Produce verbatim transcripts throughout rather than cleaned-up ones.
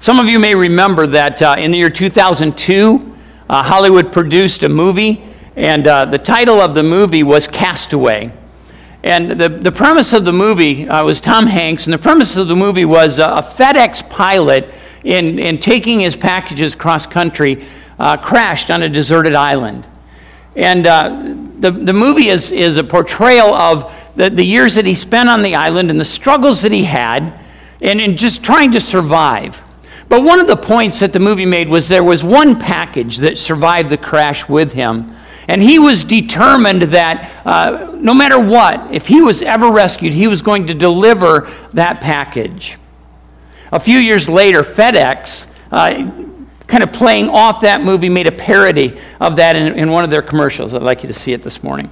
Some of you may remember that uh, in the year two thousand two, uh, Hollywood produced a movie, and uh, the title of the movie was Castaway. And the, the premise of the movie uh, was Tom Hanks, and the premise of the movie was uh, a FedEx pilot in, in taking his packages cross-country uh, crashed on a deserted island. And uh, the, the movie is, is a portrayal of the, the years that he spent on the island and the struggles that he had and, and just trying to survive. But one of the points that the movie made was there was one package that survived the crash with him. And he was determined that uh, no matter what, if he was ever rescued, he was going to deliver that package. A few years later, FedEx, uh, kind of playing off that movie, made a parody of that in, in one of their commercials. I'd like you to see it this morning.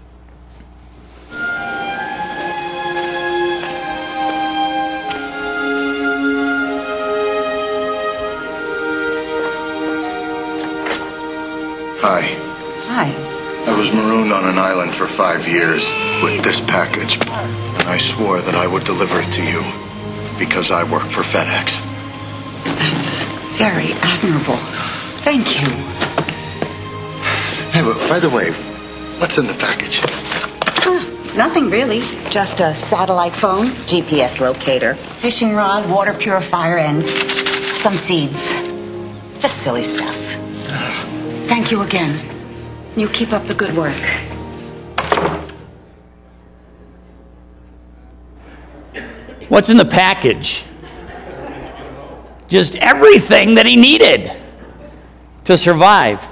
Hi. Hi. I was marooned on an island for five years with this package, and I swore that I would deliver it to you because I work for FedEx. That's very admirable. Thank you. Hey, but by the way, what's in the package? Huh, nothing really. Just a satellite phone, G P S locator, fishing rod, water purifier, and some seeds. Just silly stuff. Thank you again. You keep up the good work. What's in the package? Just everything that he needed to survive.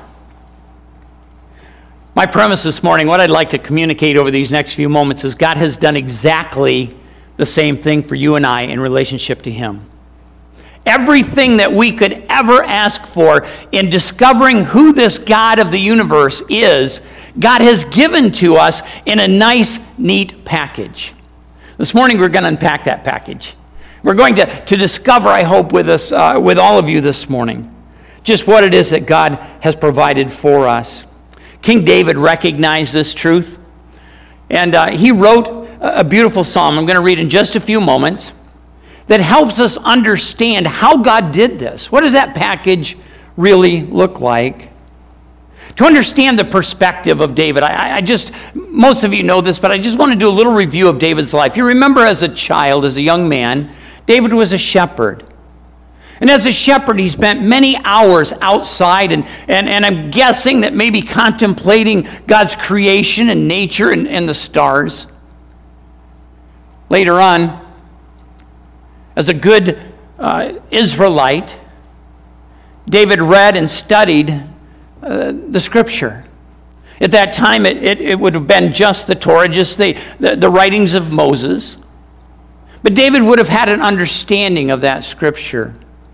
My premise this morning, what I'd like to communicate over these next few moments is God has done exactly the same thing for you and I in relationship to Him. Everything that we could ever ask for in discovering who this God of the universe is, God has given to us in a nice, neat package. This morning we're going to unpack that package. We're going to, to discover, I hope, with us, uh, with all of you this morning, just what it is that God has provided for us. King David recognized this truth, and uh, he wrote a beautiful psalm I'm going to read in just a few moments that helps us understand how God did this. What does that package really look like? To understand the perspective of David, I, I just, most of you know this, but I just want to do a little review of David's life. You remember as a child, as a young man, David was a shepherd. And as a shepherd, he spent many hours outside, and, and, and I'm guessing that maybe contemplating God's creation and nature and, and the stars. Later on, as a good uh, Israelite, David read and studied uh, the Scripture. At that time, it, it, it would have been just the Torah, just the, the, the writings of Moses. But David would have had an understanding of that Scripture.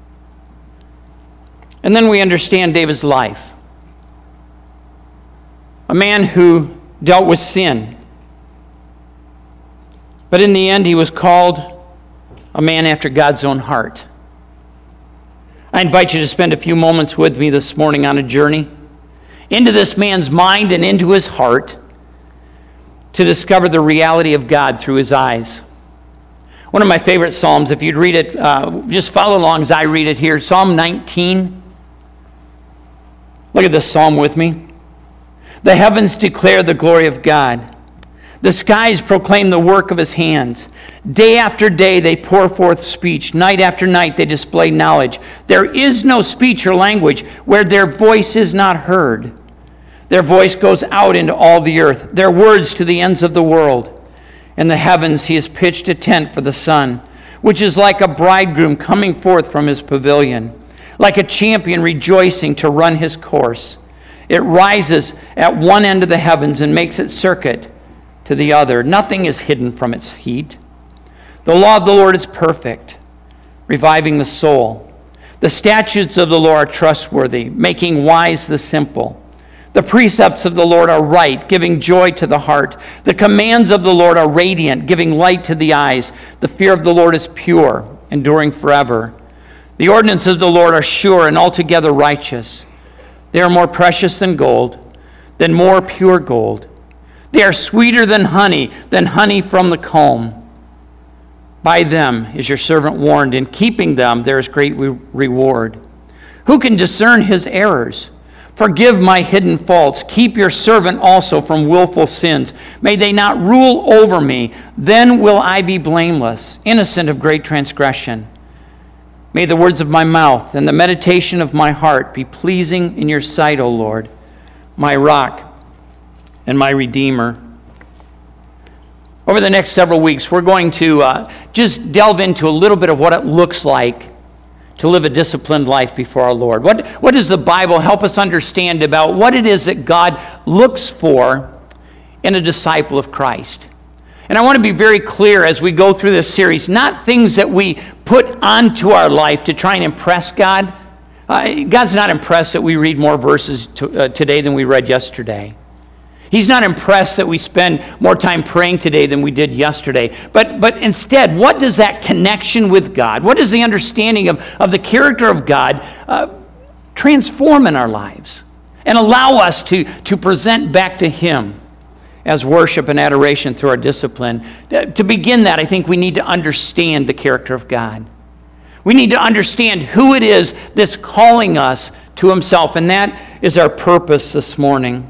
And then we understand David's life. A man who dealt with sin. But in the end, he was called a man after God's own heart. I invite you to spend a few moments with me this morning on a journey into this man's mind and into his heart to discover the reality of God through his eyes. One of my favorite Psalms, if you'd read it, uh, just follow along as I read it here. Psalm nineteen. Look at this psalm with me. The heavens declare the glory of God. The skies proclaim the work of his hands. Day after day they pour forth speech. Night after night they display knowledge. There is no speech or language where their voice is not heard. Their voice goes out into all the earth, their words to the ends of the world. In the heavens he has pitched a tent for the sun, which is like a bridegroom coming forth from his pavilion, like a champion rejoicing to run his course. It rises at one end of the heavens and makes its circuit to the other. Nothing is hidden from its heat. The law of the Lord is perfect, reviving the soul. The statutes of the Lord are trustworthy, making wise the simple. The precepts of the Lord are right, giving joy to the heart. The commands of the Lord are radiant, giving light to the eyes. The fear of the Lord is pure, enduring forever. The ordinances of the Lord are sure and altogether righteous. They are more precious than gold, than more pure gold. They are sweeter than honey, than honey from the comb. By them is your servant warned. In keeping them there is great re- reward. Who can discern his errors? Forgive my hidden faults. Keep your servant also from willful sins. May they not rule over me. Then will I be blameless, innocent of great transgression. May the words of my mouth and the meditation of my heart be pleasing in your sight, O Lord, my rock and my redeemer. Over the next several weeks, we're going to uh, just delve into a little bit of what it looks like to live a disciplined life before our Lord. What, what does the Bible help us understand about what it is that God looks for in a disciple of Christ? And I want to be very clear as we go through this series, not things that we put onto our life to try and impress God. Uh, God's not impressed that we read more verses to, uh, today than we read yesterday. He's not impressed that we spend more time praying today than we did yesterday. But, but instead, what does that connection with God, what does the understanding of, of the character of God uh, transform in our lives and allow us to, to present back to Him as worship and adoration through our discipline? To begin that, I think we need to understand the character of God. We need to understand who it is that's calling us to Himself, and that is our purpose this morning.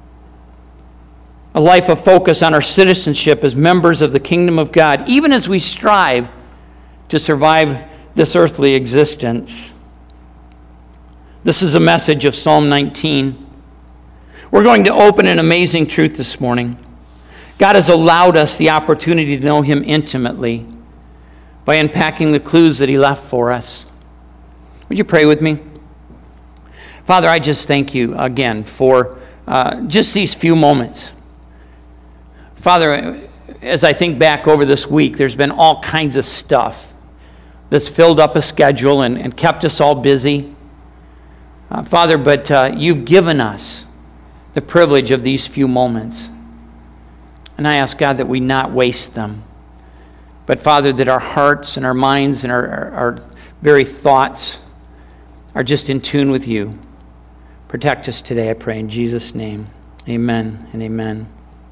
A life of focus on our citizenship as members of the kingdom of God, even as we strive to survive this earthly existence. This is a message of Psalm nineteen. We're going to open an amazing truth this morning. God has allowed us the opportunity to know Him intimately by unpacking the clues that He left for us. Would you pray with me? Father, I just thank You again for uh, just these few moments. Father, as I think back over this week, there's been all kinds of stuff that's filled up a schedule and, and kept us all busy. Uh, Father, but uh, You've given us the privilege of these few moments. And I ask, God, that we not waste them. But, Father, that our hearts and our minds and our, our, our very thoughts are just in tune with You. Protect us today, I pray, in Jesus' name. Amen and amen.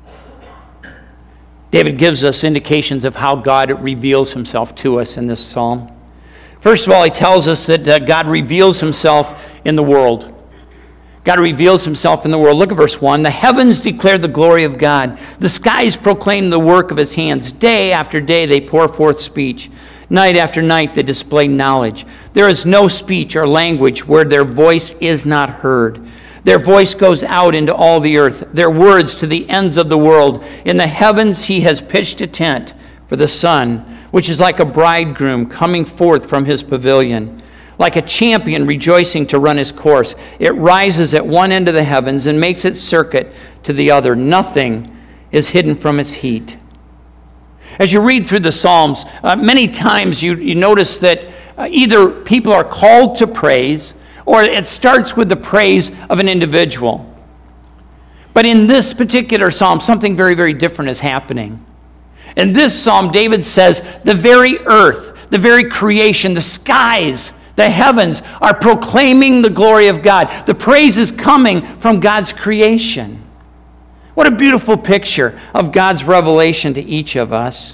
David gives us indications of how God reveals Himself to us in this psalm. First of all, he tells us that uh, God reveals Himself in the world. God reveals Himself in the world. Look at verse one. The heavens declare the glory of God. The skies proclaim the work of His hands. Day after day they pour forth speech. Night after night they display knowledge. There is no speech or language where their voice is not heard. Their voice goes out into all the earth, their words to the ends of the world. In the heavens He has pitched a tent for the sun, which is like a bridegroom coming forth from his pavilion. Like a champion rejoicing to run his course, it rises at one end of the heavens and makes its circuit to the other. Nothing is hidden from its heat. As you read through the Psalms, uh, many times you, you notice that uh, either people are called to praise, or it starts with the praise of an individual. But in this particular psalm, something very, very different is happening. In this psalm, David says, the very earth, the very creation, the skies, the heavens are proclaiming the glory of God. The praise is coming from God's creation. What a beautiful picture of God's revelation to each of us.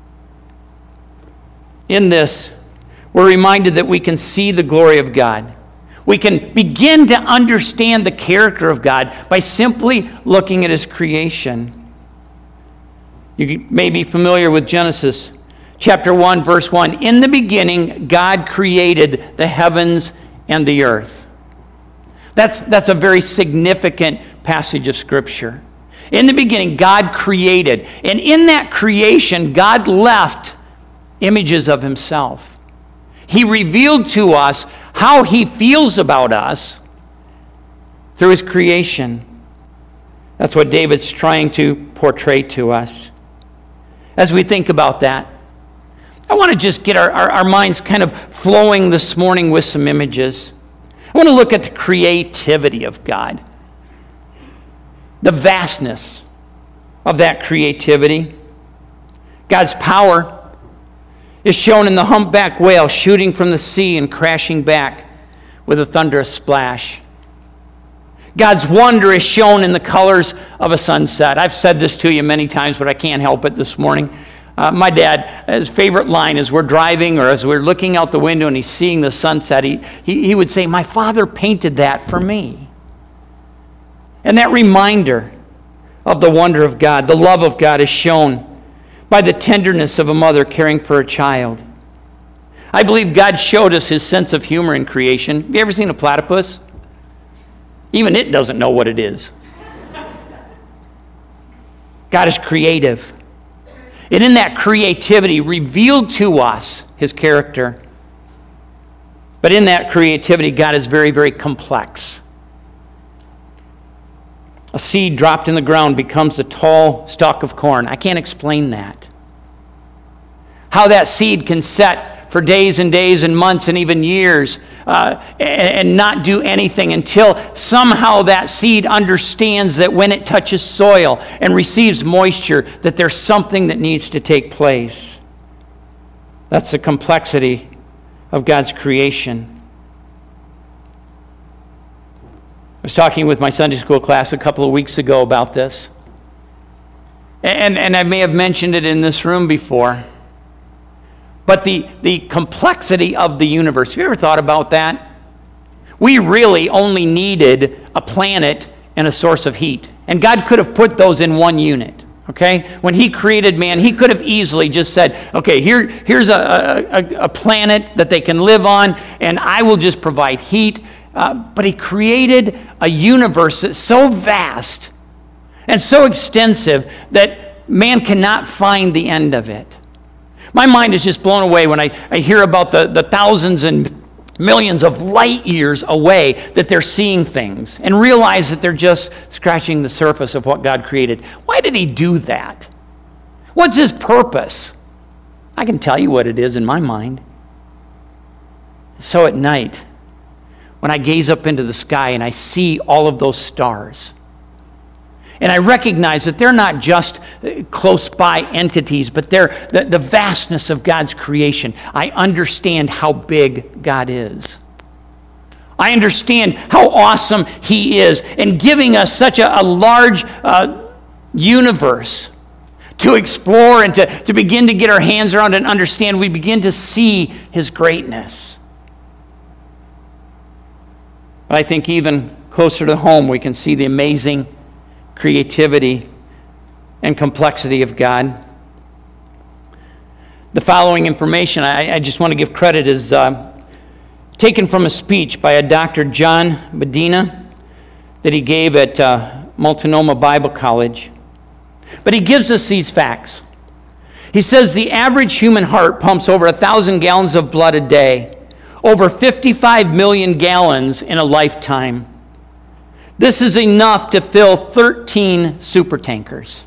In this, we're reminded that we can see the glory of God. We can begin to understand the character of God by simply looking at His creation. You may be familiar with Genesis chapter one, verse one. In the beginning, God created the heavens and the earth. That's, that's a very significant passage of Scripture. In the beginning, God created. And in that creation, God left images of Himself. He revealed to us how He feels about us through His creation. That's what David's trying to portray to us. As we think about that, I want to just get our, our, our minds kind of flowing this morning with some images. I want to look at the creativity of God, the vastness of that creativity. God's power is shown in the humpback whale shooting from the sea and crashing back with a thunderous splash. God's wonder is shown in the colors of a sunset. I've said this to you many times, but I can't help it this morning. Uh, my dad, his favorite line is we're driving or as we're looking out the window and he's seeing the sunset, he, he, he would say, my father painted that for me. And that reminder of the wonder of God, the love of God is shown by the tenderness of a mother caring for a child. I believe God showed us his sense of humor in creation. Have you ever seen a platypus? Even it doesn't know what it is. God is creative. And in that creativity revealed to us his character. But in that creativity, God is very, very complex. A seed dropped in the ground becomes a tall stalk of corn. I can't explain that. How that seed can set for days and days and months and even years uh, and, and not do anything until somehow that seed understands that when it touches soil and receives moisture, that there's something that needs to take place. That's the complexity of God's creation. I was talking with my Sunday school class a couple of weeks ago about this. And, and I may have mentioned it in this room before. But the, the complexity of the universe, have you ever thought about that? We really only needed a planet and a source of heat. And God could have put those in one unit. Okay? When he created man, he could have easily just said, okay, here, here's a, a, a planet that they can live on, and I will just provide heat. Uh, but he created a universe that's so vast and so extensive that man cannot find the end of it. My mind is just blown away when I, I hear about the, the thousands and millions of light years away that they're seeing things and realize that they're just scratching the surface of what God created. Why did he do that? What's his purpose? I can tell you what it is in my mind. So at night, when I gaze up into the sky and I see all of those stars, and I recognize that they're not just close by entities, but they're the, the vastness of God's creation. I understand how big God is. I understand how awesome he is in giving us such a, a large uh, universe to explore and to, to begin to get our hands around and understand. We begin to see his greatness. But I think even closer to home, we can see the amazing creativity and complexity of God. The following information, I, I just want to give credit, is uh, taken from a speech by a Doctor John Medina that he gave at uh, Multnomah Bible College. But he gives us these facts. He says the average human heart pumps over a thousand gallons of blood a day, over fifty-five million gallons in a lifetime. This is enough to fill thirteen supertankers.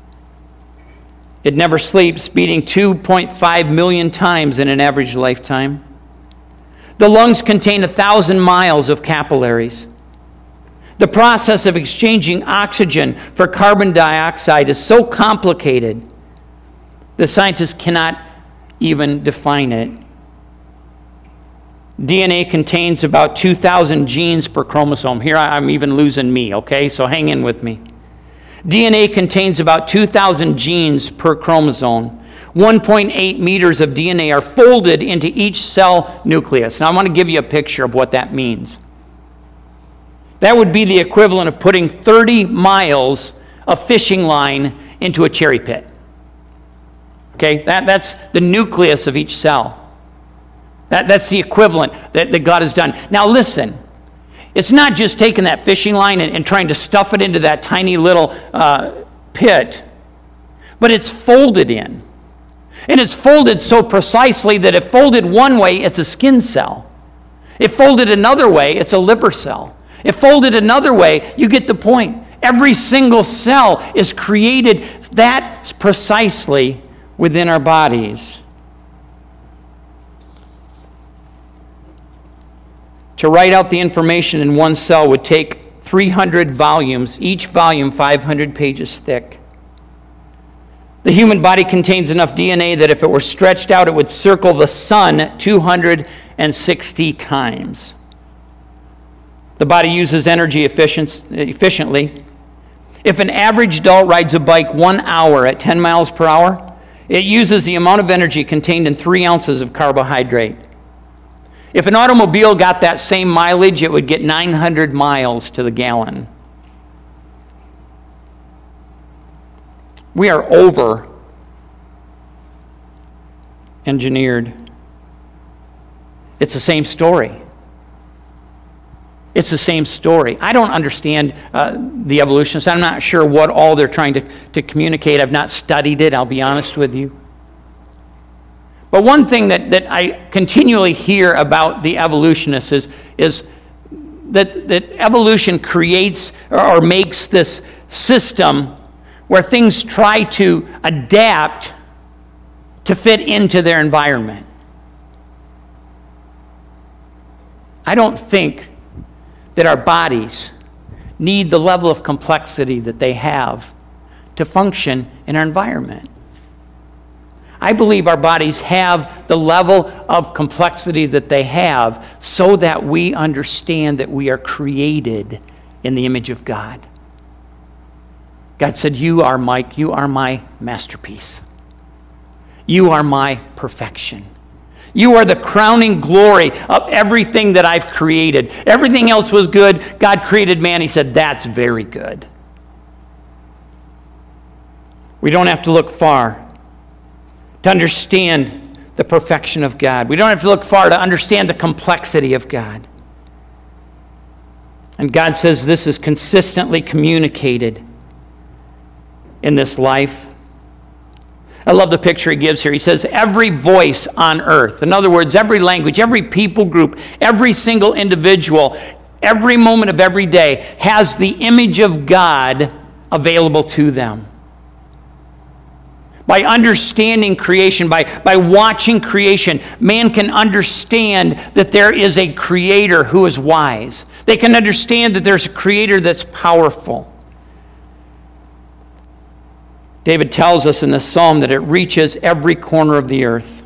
It never sleeps, beating two point five million times in an average lifetime. The lungs contain a thousand miles of capillaries. The process of exchanging oxygen for carbon dioxide is so complicated, the scientists cannot even define it. D N A contains about two thousand genes per chromosome. Here I'm even losing me, okay? So hang in with me. D N A contains about two thousand genes per chromosome. one point eight meters of D N A are folded into each cell nucleus. Now I want to give you a picture of what that means. That would be the equivalent of putting thirty miles of fishing line into a cherry pit. Okay, that, that's the nucleus of each cell. That, that's the equivalent that, that God has done. Now listen, it's not just taking that fishing line and, and trying to stuff it into that tiny little uh, pit, but it's folded in. And it's folded so precisely that if folded one way, it's a skin cell. If folded another way, it's a liver cell. If folded another way, you get the point. Every single cell is created that precisely within our bodies. To write out the information in one cell would take three hundred volumes, each volume five hundred pages thick. The human body contains enough D N A that if it were stretched out, it would circle the sun two hundred sixty times. The body uses energy efficient, efficiently. If an average adult rides a bike one hour at ten miles per hour, It uses the amount of energy contained in three ounces of carbohydrate. If an automobile got that same mileage, it would get nine hundred miles to the gallon. We are over engineered. It's the same story. It's the same story. I don't understand uh, the evolutionists. I'm not sure what all they're trying to, to communicate. I've not studied it, I'll be honest with you. But one thing that, that I continually hear about the evolutionists is, is that, that evolution creates or, or makes this system where things try to adapt to fit into their environment. I don't think that our bodies need the level of complexity that they have to function in our environment. I believe our bodies have the level of complexity that they have so that we understand that we are created in the image of God. God said, you are Mike, you are my masterpiece. You are my perfection. You are the crowning glory of everything that I've created. Everything else was good. God created man. He said, that's very good. We don't have to look far to understand the perfection of God. We don't have to look far to understand the complexity of God. And God says this is consistently communicated in this life. I love the picture he gives here. He says, every voice on earth, in other words, every language, every people group, every single individual, every moment of every day has the image of God available to them. By understanding creation, by, by watching creation, man can understand that there is a creator who is wise. They can understand that there's a creator that's powerful. David tells us in this psalm that it reaches every corner of the earth.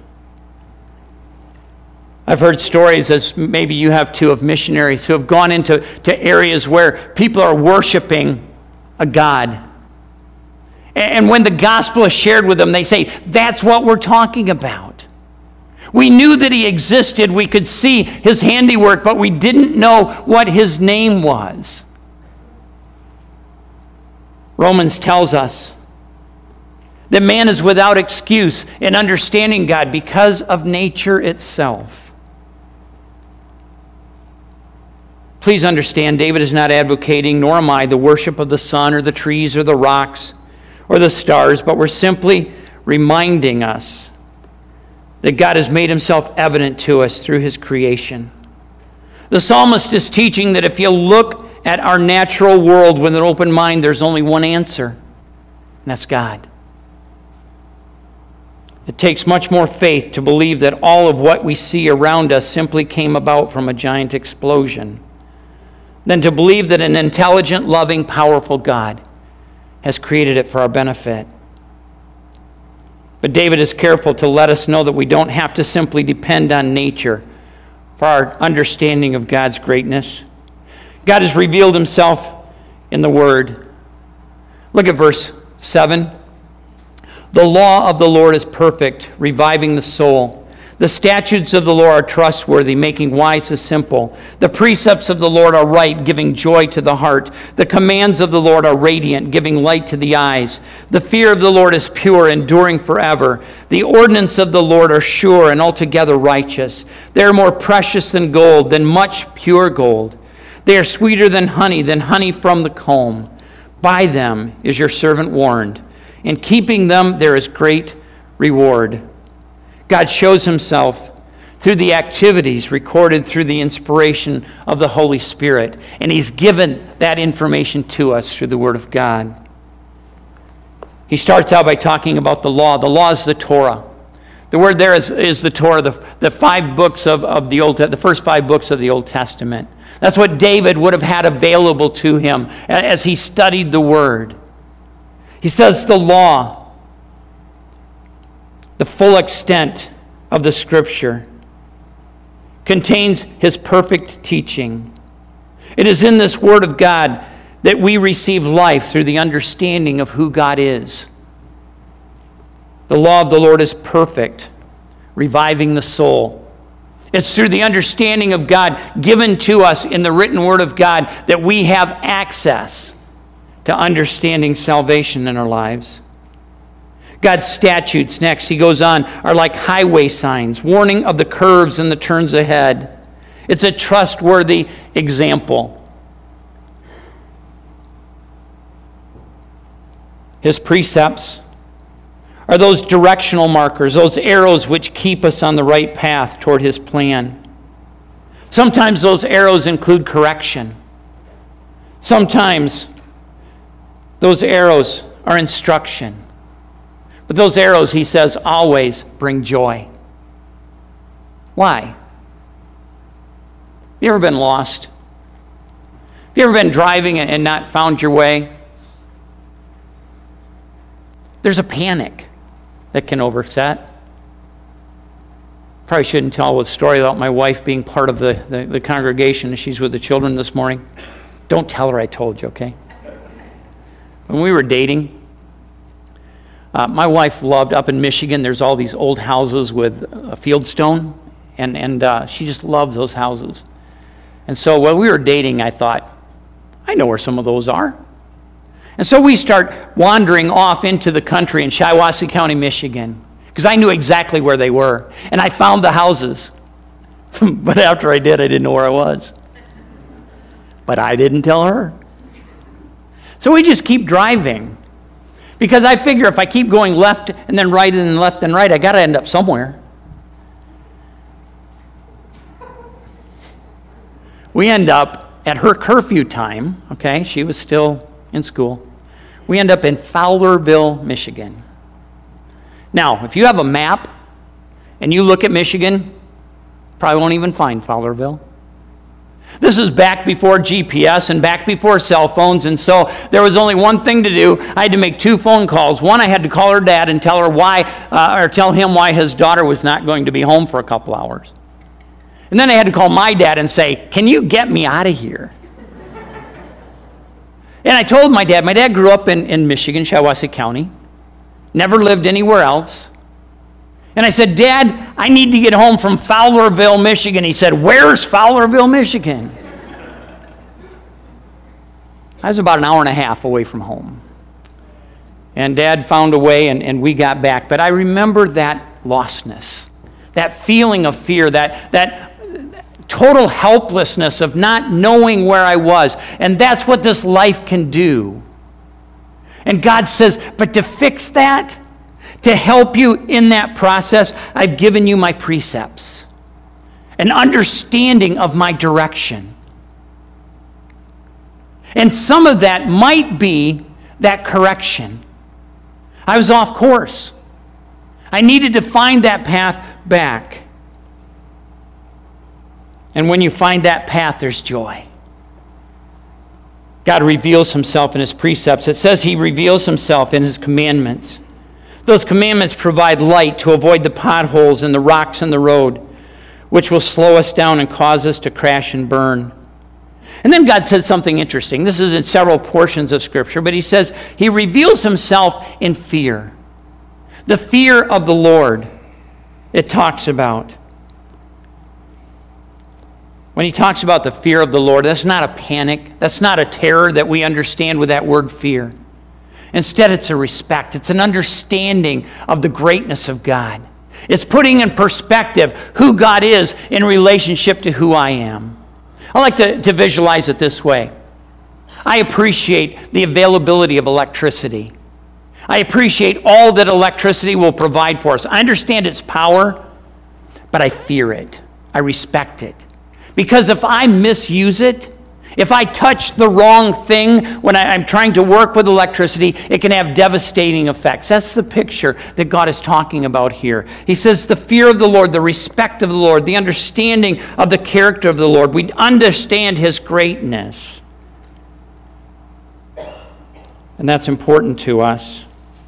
I've heard stories, as maybe you have too, of missionaries who have gone into to areas where people are worshiping a God. And when the gospel is shared with them, they say, that's what we're talking about. We knew that he existed. We could see his handiwork, but we didn't know what his name was. Romans tells us that man is without excuse in understanding God because of nature itself. Please understand, David is not advocating, nor am I, the worship of the sun or the trees or the rocks or the stars, but we're simply reminding us that God has made himself evident to us through his creation. The psalmist is teaching that if you look at our natural world with an open mind, there's only one answer, and that's God. It takes much more faith to believe that all of what we see around us simply came about from a giant explosion than to believe that an intelligent, loving, powerful God has created it for our benefit. But David is careful to let us know that we don't have to simply depend on nature for our understanding of God's greatness. God has revealed himself in the Word. Look at verse seven. The law of the Lord is perfect, reviving the soul. The statutes of the Lord are trustworthy, making wise the simple. The precepts of the Lord are right, giving joy to the heart. The commands of the Lord are radiant, giving light to the eyes. The fear of the Lord is pure, enduring forever. The ordinances of the Lord are sure and altogether righteous. They are more precious than gold, than much pure gold. They are sweeter than honey, than honey from the comb. By them is your servant warned. In keeping them, there is great reward. God shows himself through the activities recorded through the inspiration of the Holy Spirit, and he's given that information to us through the Word of God. He starts out by talking about the law. The law is the Torah. The word there is, is the Torah, the, the five books of, of the Old, the first five books of the Old Testament. That's what David would have had available to him as he studied the Word. He says the law, the full extent of the Scripture, contains his perfect teaching. It is in this Word of God that we receive life through the understanding of who God is. The law of the Lord is perfect, reviving the soul. It's through the understanding of God given to us in the written word of God that we have access to understanding salvation in our lives. God's statutes, next, he goes on, are like highway signs, warning of the curves and the turns ahead. It's a trustworthy example. His precepts are those directional markers, those arrows which keep us on the right path toward his plan. Sometimes those arrows include correction. Sometimes those arrows are instruction. But those arrows, he says, always bring joy. Why? Have you ever been lost? Have you ever been driving and not found your way? There's a panic that can overset. Probably shouldn't tell a story about my wife being part of the, the, the congregation as she's with the children this morning. Don't tell her I told you, okay? When we were dating, uh, my wife loved, up in Michigan, there's all these old houses with a fieldstone, and, and uh, she just loves those houses. And so while we were dating, I thought, I know where some of those are. And so we start wandering off into the country in Shiawassee County, Michigan, because I knew exactly where they were. And I found the houses. But after I did, I didn't know where I was. But I didn't tell her. So we just keep driving. Because I figure if I keep going left and then right and then left and right, I got to end up somewhere. We end up at her curfew time, okay? She was still in school. We end up in Fowlerville, Michigan. Now, if you have a map and you look at Michigan, probably won't even find Fowlerville. This is back before G P S and back before cell phones, and so there was only one thing to do. I had to make two phone calls. One, I had to call her dad and tell her why, uh, or tell him why his daughter was not going to be home for a couple hours. And then I had to call my dad and say, "Can you get me out of here?" And I told my dad, my dad grew up in, in Michigan, Shiawassee County, never lived anywhere else. And I said, "Dad, I need to get home from Fowlerville, Michigan." He said, "Where's Fowlerville, Michigan?" I was about an hour and a half away from home. And Dad found a way, and, and we got back. But I remember that lostness, that feeling of fear, that, that total helplessness of not knowing where I was. And that's what this life can do. And God says, but to fix that, to help you in that process, I've given you my precepts, an understanding of my direction. And some of that might be that correction. I was off course. I needed to find that path back. And when you find that path, there's joy. God reveals himself in his precepts. It says he reveals himself in his commandments. Those commandments provide light to avoid the potholes and the rocks in the road, which will slow us down and cause us to crash and burn. And then God said something interesting. This is in several portions of Scripture, but he says he reveals himself in fear. The fear of the Lord, it talks about. When he talks about the fear of the Lord, that's not a panic. That's not a terror that we understand with that word fear. Instead, it's a respect. It's an understanding of the greatness of God. It's putting in perspective who God is in relationship to who I am. I like to, to visualize it this way. I appreciate the availability of electricity. I appreciate all that electricity will provide for us. I understand its power, but I fear it. I respect it. Because if I misuse it, if I touch the wrong thing when I, I'm trying to work with electricity, it can have devastating effects. That's the picture that God is talking about here. He says the fear of the Lord, the respect of the Lord, the understanding of the character of the Lord. We understand his greatness. And that's important to us.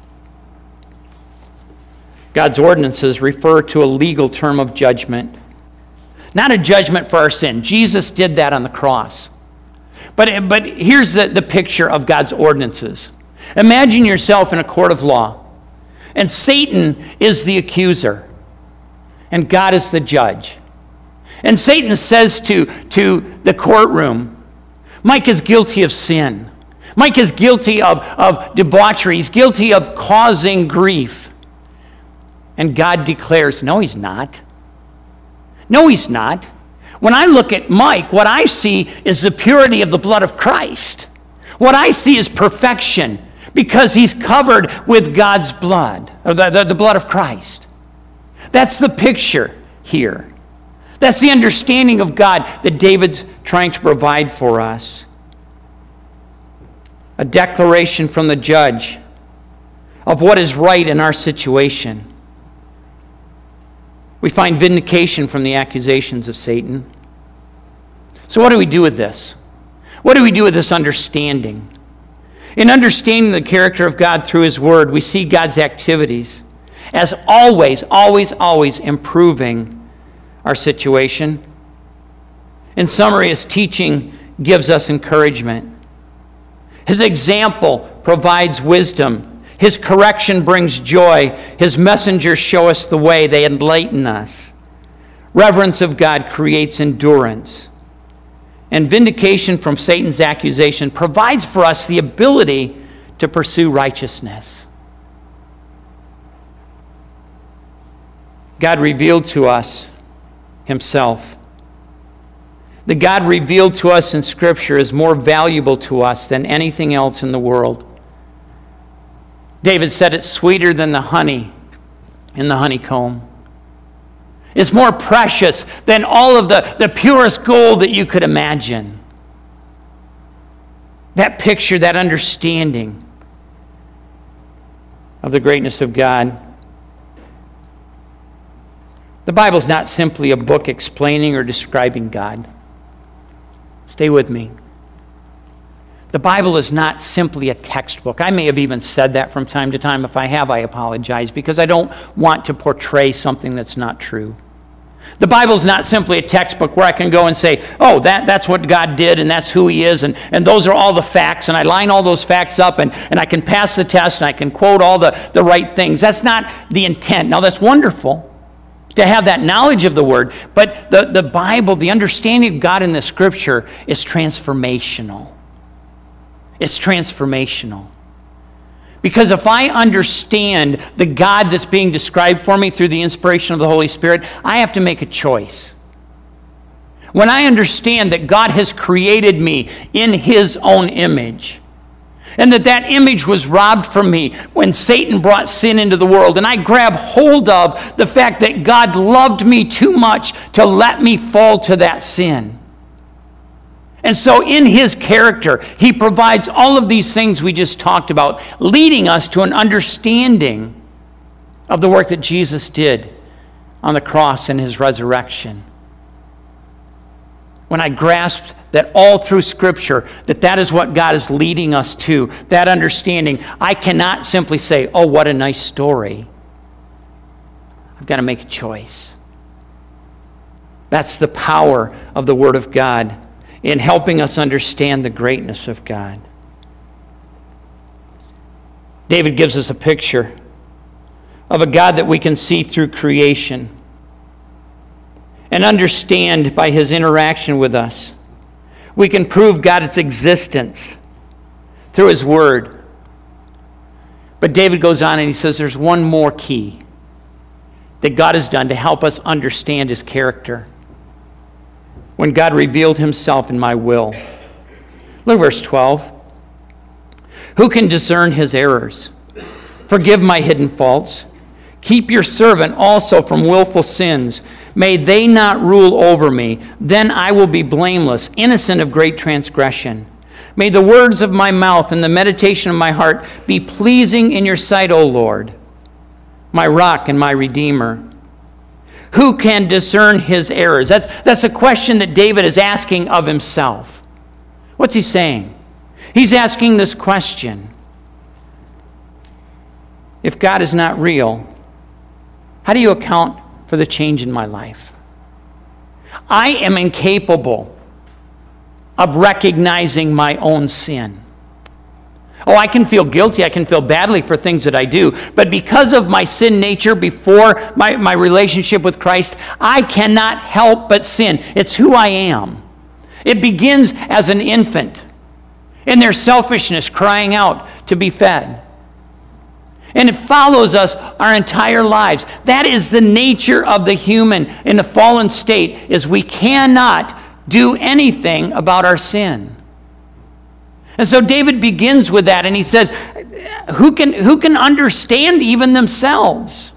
God's ordinances refer to a legal term of judgment. Not a judgment for our sin. Jesus did that on the cross. But, but here's the, the picture of God's ordinances. Imagine yourself in a court of law. And Satan is the accuser. And God is the judge. And Satan says to, to the courtroom, Mike is guilty of sin. Mike is guilty of, of debauchery. He's guilty of causing grief. And God declares, no, he's not. No, he's not. When I look at Mike, what I see is the purity of the blood of Christ. What I see is perfection because he's covered with God's blood, or the, the, the blood of Christ. That's the picture here. That's the understanding of God that David's trying to provide for us. A declaration from the judge of what is right in our situation. We find vindication from the accusations of Satan. So what do we do with this? What do we do with this understanding? In understanding the character of God through his word, we see God's activities as always, always, always improving our situation. In summary, his teaching gives us encouragement. His example provides wisdom. His correction brings joy. His messengers show us the way. They enlighten us. Reverence of God creates endurance. And vindication from Satan's accusation provides for us the ability to pursue righteousness. God revealed to us himself. The God revealed to us in Scripture is more valuable to us than anything else in the world. David said it's sweeter than the honey in the honeycomb. It's more precious than all of the, the purest gold that you could imagine. That picture, that understanding of the greatness of God. The Bible's not simply a book explaining or describing God. Stay with me. The Bible is not simply a textbook. I may have even said that from time to time. If I have, I apologize, because I don't want to portray something that's not true. The Bible's not simply a textbook where I can go and say, oh, that, that's what God did, and that's who he is, and, and those are all the facts, and I line all those facts up, and, and I can pass the test, and I can quote all the, the right things. That's not the intent. Now, that's wonderful to have that knowledge of the Word, but the, the Bible, the understanding of God in the Scripture is transformational. It's transformational. Because if I understand the God that's being described for me through the inspiration of the Holy Spirit, I have to make a choice. When I understand that God has created me in his own image, and that that image was robbed from me when Satan brought sin into the world, and I grab hold of the fact that God loved me too much to let me fall to that sin. And so in his character, he provides all of these things we just talked about, leading us to an understanding of the work that Jesus did on the cross and his resurrection. When I grasped that all through Scripture, that that is what God is leading us to, that understanding, I cannot simply say, oh, what a nice story. I've got to make a choice. That's the power of the Word of God in helping us understand the greatness of God. David gives us a picture of a God that we can see through creation and understand by his interaction with us. We can prove God's existence through his word. But David goes on and he says there's one more key that God has done to help us understand his character. When God revealed himself in my will. Look at verse twelve. Who can discern his errors? Forgive my hidden faults. Keep your servant also from willful sins. May they not rule over me. Then I will be blameless, innocent of great transgression. May the words of my mouth and the meditation of my heart be pleasing in your sight, O Lord, my rock and my redeemer. Who can discern his errors? That's, that's a question that David is asking of himself. What's he saying? He's asking this question. If God is not real, how do you account for the change in my life? I am incapable of recognizing my own sin. Oh, I can feel guilty. I can feel badly for things that I do. But because of my sin nature before my, my relationship with Christ, I cannot help but sin. It's who I am. It begins as an infant in their selfishness, crying out to be fed. And it follows us our entire lives. That is the nature of the human in the fallen state, is we cannot do anything about our sin. And so David begins with that, and he says, who can, who can understand even themselves?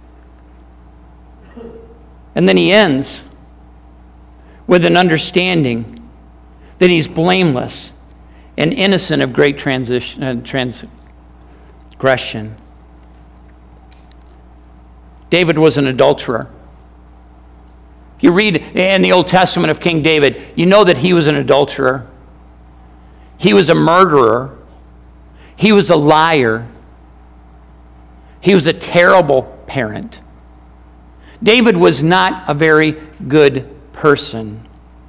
And then he ends with an understanding that he's blameless and innocent of great transition, uh, transgression. David was an adulterer. If you read in the Old Testament of King David, you know that he was an adulterer. He was a murderer. He was a liar. He was a terrible parent. David was not a very good person.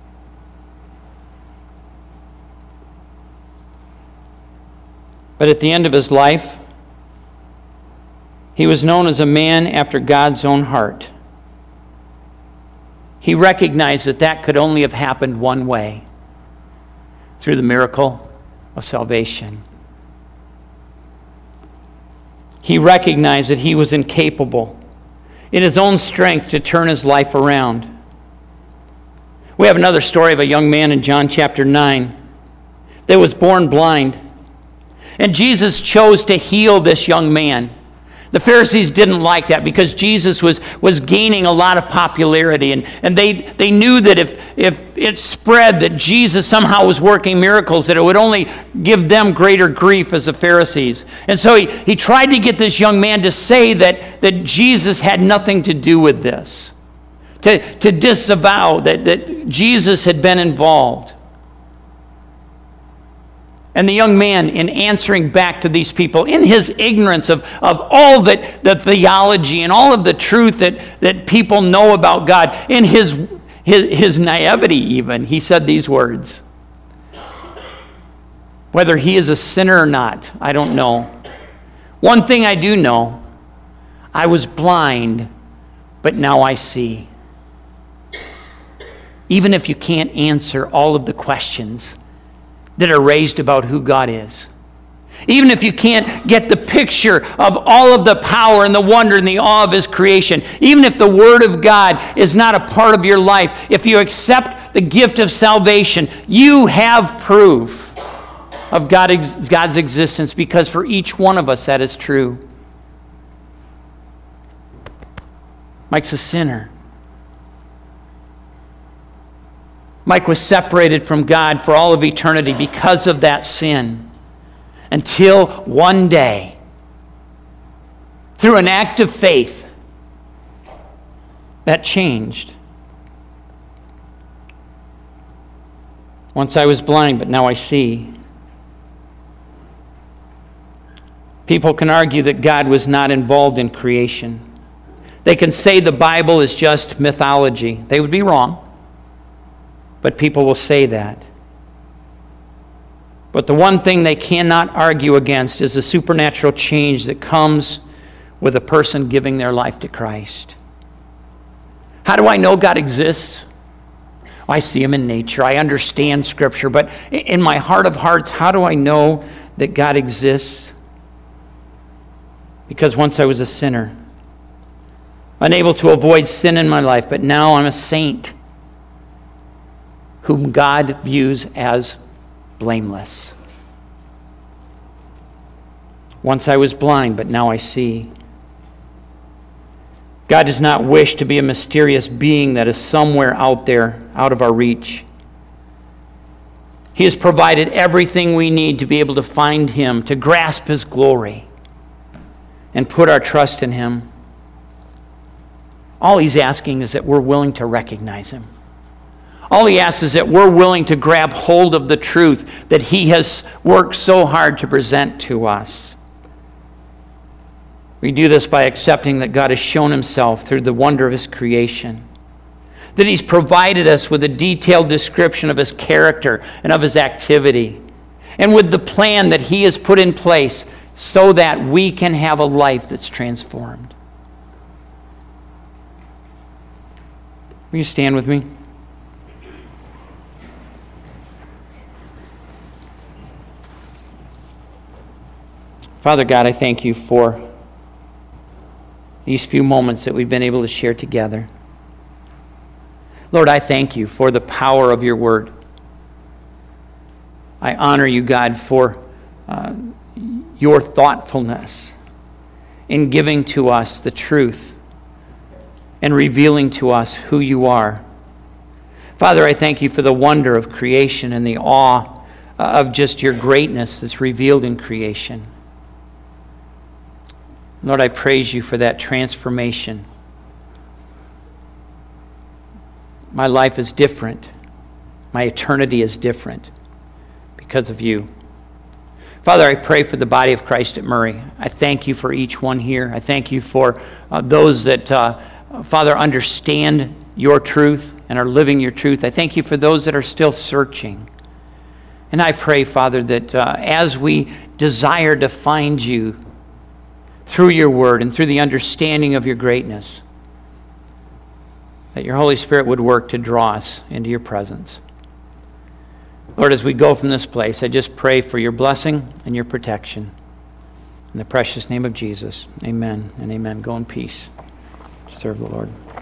But at the end of his life, he was known as a man after God's own heart. He recognized that that could only have happened one way, through the miracle of salvation. He recognized that he was incapable in his own strength to turn his life around. We have another story of a young man in John chapter nine that was born blind. And Jesus chose to heal this young man. The Pharisees didn't like that because Jesus was, was gaining a lot of popularity. And, and they, they knew that if, if it spread that Jesus somehow was working miracles, that it would only give them greater grief as the Pharisees. And so he, he tried to get this young man to say that, that Jesus had nothing to do with this, to, to disavow that, that Jesus had been involved. And the young man, in answering back to these people, in his ignorance of, of all that the theology and all of the truth that, that people know about God, in his, his, his naivety even, he said these words. Whether he is a sinner or not, I don't know. One thing I do know, I was blind, but now I see. Even if you can't answer all of the questions that are raised about who God is. Even if you can't get the picture of all of the power and the wonder and the awe of His creation. Even if the Word of God is not a part of your life. If you accept the gift of salvation, you have proof of God, God's existence, because for each one of us that is true. Mike's a sinner. Mike was separated from God for all of eternity because of that sin. Until one day, through an act of faith, that changed. Once I was blind, but now I see. People can argue that God was not involved in creation. They can say the Bible is just mythology. They would be wrong. But people will say that. But the one thing they cannot argue against is the supernatural change that comes with a person giving their life to Christ. How do I know God exists? Well, I see Him in nature. I understand Scripture. But in my heart of hearts, how do I know that God exists? Because once I was a sinner, unable to avoid sin in my life, but now I'm a saint whom God views as blameless. Once I was blind, but now I see. God does not wish to be a mysterious being that is somewhere out there, out of our reach. He has provided everything we need to be able to find Him, to grasp His glory, and put our trust in Him. All He's asking is that we're willing to recognize Him. All He asks is that we're willing to grab hold of the truth that He has worked so hard to present to us. We do this by accepting that God has shown Himself through the wonder of His creation, that He's provided us with a detailed description of His character and of His activity, and with the plan that He has put in place so that we can have a life that's transformed. Will you stand with me? Father God, I thank you for these few moments that we've been able to share together. Lord, I thank you for the power of your word. I honor you, God, for uh, your thoughtfulness in giving to us the truth and revealing to us who you are. Father, I thank you for the wonder of creation and the awe of just your greatness that's revealed in creation. Lord, I praise you for that transformation. My life is different. My eternity is different because of you. Father, I pray for the body of Christ at Murray. I thank you for each one here. I thank you for uh, those that, uh, Father, understand your truth and are living your truth. I thank you for those that are still searching. And I pray, Father, that uh, as we desire to find you through your word and through the understanding of your greatness, that your Holy Spirit would work to draw us into your presence. Lord, as we go from this place, I just pray for your blessing and your protection. In the precious name of Jesus, amen and amen. Go in peace. Serve the Lord.